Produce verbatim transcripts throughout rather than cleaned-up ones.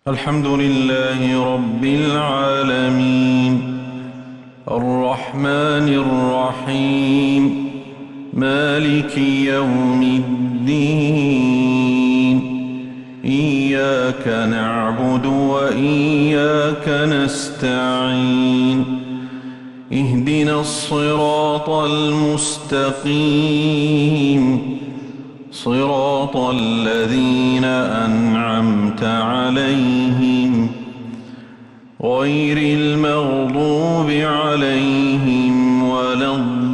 الحمد لله رب العالمين الرحمن الرحيم مالك يوم الدين إياك نعبد وإياك نستعين اهدنا الصراط المستقيم صراط الذين أنعمت عليهم غير المغضوب عليهم ولا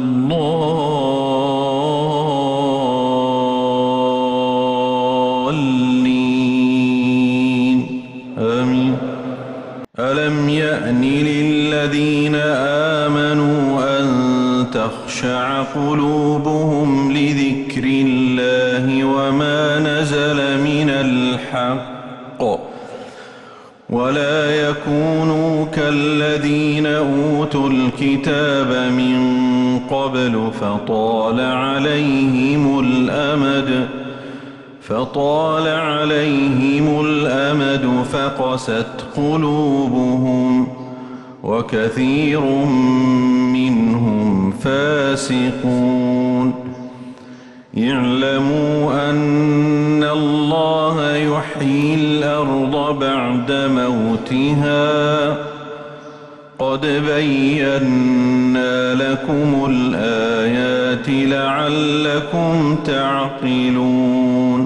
الضالين آمين. ألم يأن للذين آمنوا أن تخشع قلوبهم لذكر الله وما نزل من الحق ولا يكونوا كالذين أوتوا الكتاب من قبل فطال عليهم الأمد فطال عليهم الأمد فقست قلوبهم وكثير منهم فاسقون. اعلموا أن الله يحيي الأرض بعد موتها قد بينا لكم الآيات لعلكم تعقلون.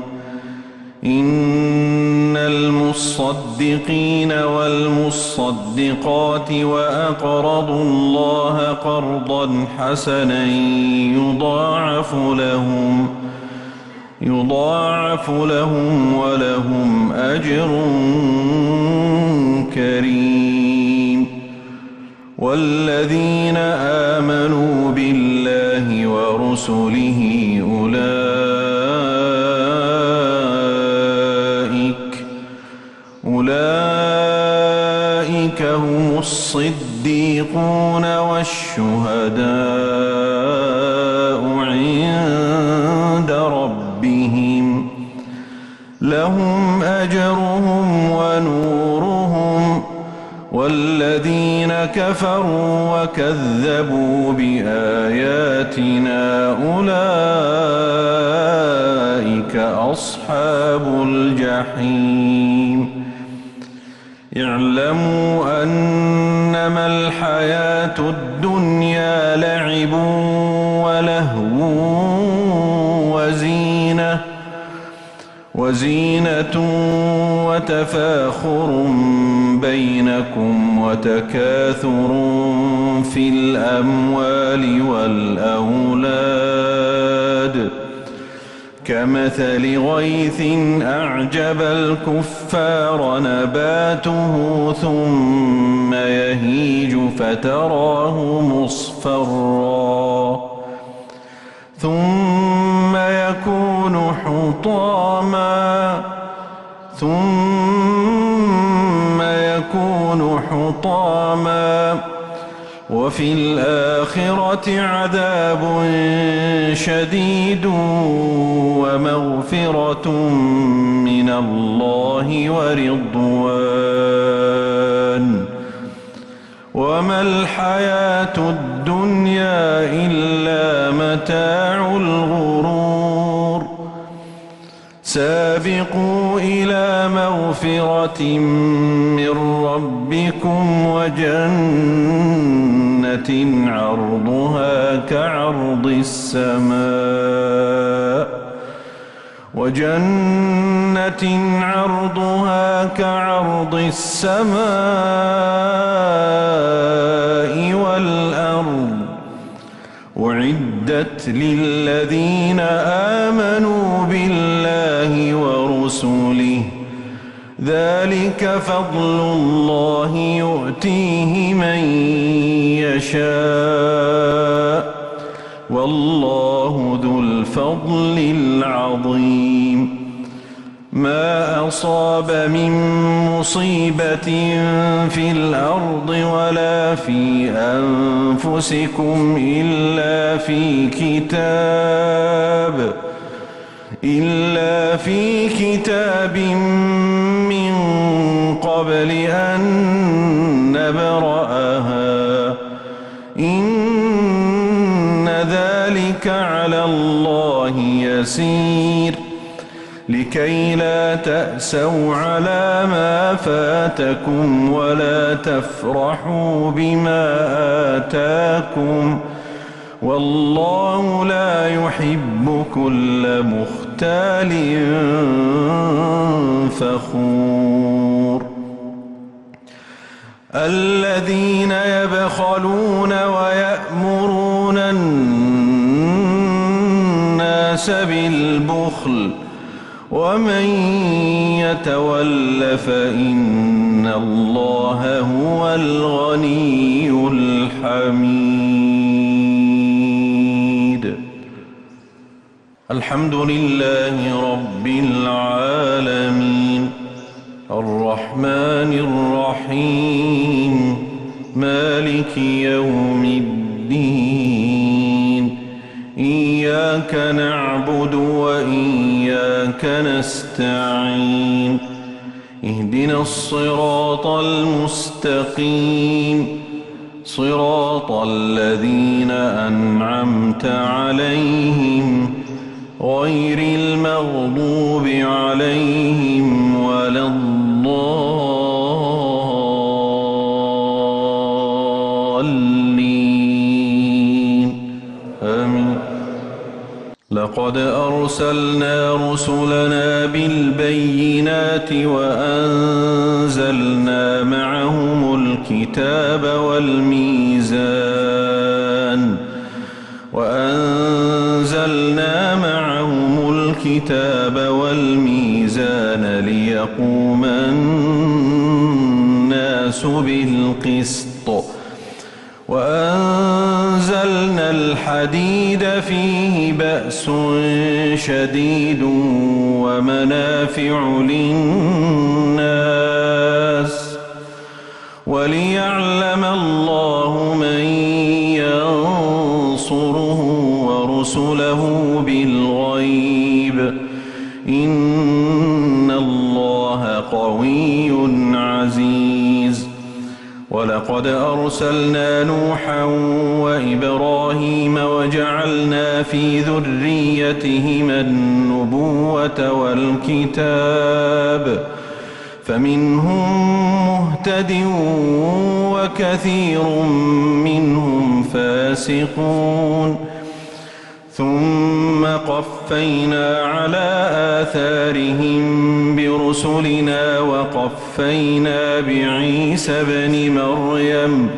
إن المصدقين والمصدقات وأقرضوا الله قرضا حسنا يضاعف لهم يضاعف لهم ولهم أجر كريم. والذين آمنوا بالله ورسله أولئك أولئك هم الصديقون والشهداء عند ربهم لهم أجرهم ونورهم. والذين كفروا وكذبوا بآياتنا أولئك أصحاب الجحيم. اعلموا أنما الحياة الدنيا لعب ولهو وزينة وزينة وتفاخر بينكم وتكاثر في الأموال والأولاد كمثل غيث أعجب الكفار نباته ثم يهيج فتراه مصفرا ثم يكون حطاما ثم يكون حطاما وفي الآخرة عذاب شديد ومغفرة من الله ورضوان وما الحياة الدنيا إلا متاع الغرور. سابقوا إلى مغفرة من ربكم وجنة عرضها كعرض السماء وجنة عرضها كعرض السماء والأرض أعدت للذين آمنوا بالله ورسله ذلك فضل الله يؤتيه من يشاء والله ذو الفضل العظيم. ما أصاب من مصيبة في الأرض ولا في أنفسكم إلا في كتاب إلا في كتاب من لكي لا تأسوا على ما فاتكم ولا تفرحوا بما آتاكم والله لا يحب كل مختال فخور الذين يبخلون ويأمرون الناس بالبخل ومن يتول فإن الله هو الغني الحميد. الحمد لله رب العالمين الرحمن الرحيم مالك يوم الدين إياك نعبد وإياك نستعين اهدنا الصراط المستقيم صراط الذين أنعمت عليهم غير المغضوب عليهم ولا الضالين آمين. لقد أرسلنا رسلنا بالبينات وأنزلنا معهم الكتاب والميزان وأنزلنا معهم الكتاب والميزان ليقوم الناس بالقسط وأنزلنا الحديد فيه بأس شديد ومنافع للناس وليعلم الله من ينصره ورسله بالغيب إن الله قوي عزيز. ولقد أرسلنا نوحا وإبراهيم وجعلنا في ذريتهما النبوة والكتاب فمنهم مهتد وكثير منهم فاسقون ثم قفينا على آثارهم برسلنا وقفينا بعيسى ابن مريم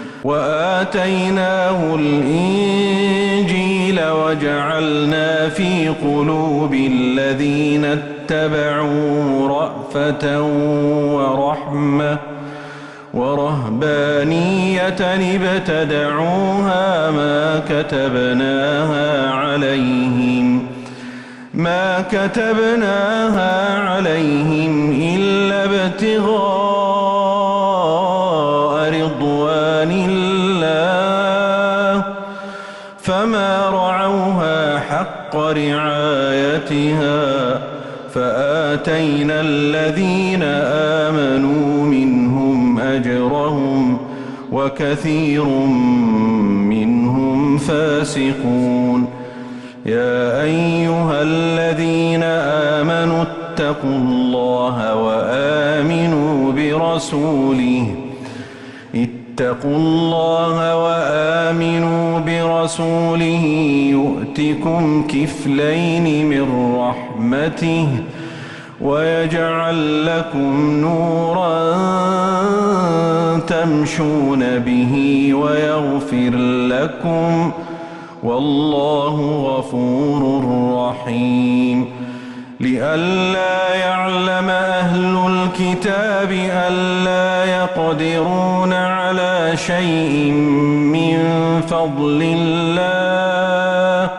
وآتيناه الإنجيل وجعلنا في قلوب الذين اتبعوا رأفة ورحمة ورهبانية ابتدعوها ما كتبناها عليهم ما كتبناها عليهم إلا ابتغاء رضوان الله فما رعوها حق رعايتها فآتينا الذين آمنوا منهم أجرهم وكثير منهم فاسقون. يا أيها الذين آمنوا اتقوا الله وآمنوا برسوله اتقوا الله وآمنوا برسوله يؤتكم كفلين من رحمته ويجعل لكم نورا تمشون به ويغفر لكم والله غفور رحيم. لئلا يعلم أهل الكتاب ألا يقدرون على شيء من فضل الله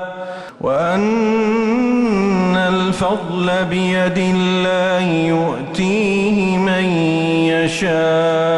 وأن الفضل الفضل بيد الله يؤتيه من يشاء والله واسع عليم. يا أيها الذين آمنوا لا تتخذوا بطانة من دونكم لا يألونكم خبالا ودوا ما عنتم حريصون عليكم الرحمة فإن تولوا فقل حسبي الله لا إله إلا هو عليه توكلت وهو رب العرش العظيم.